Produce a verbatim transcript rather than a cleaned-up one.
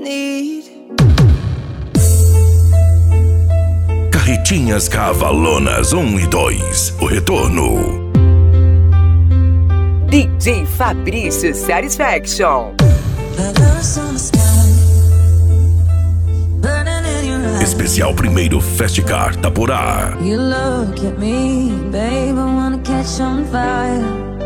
need. Carretinhas Cavalonas um e dois, o retorno. D J Fabrício Satisfaction. Especial primeiro Festcar Taporá. You look at me, babe, I wanna catch on fire.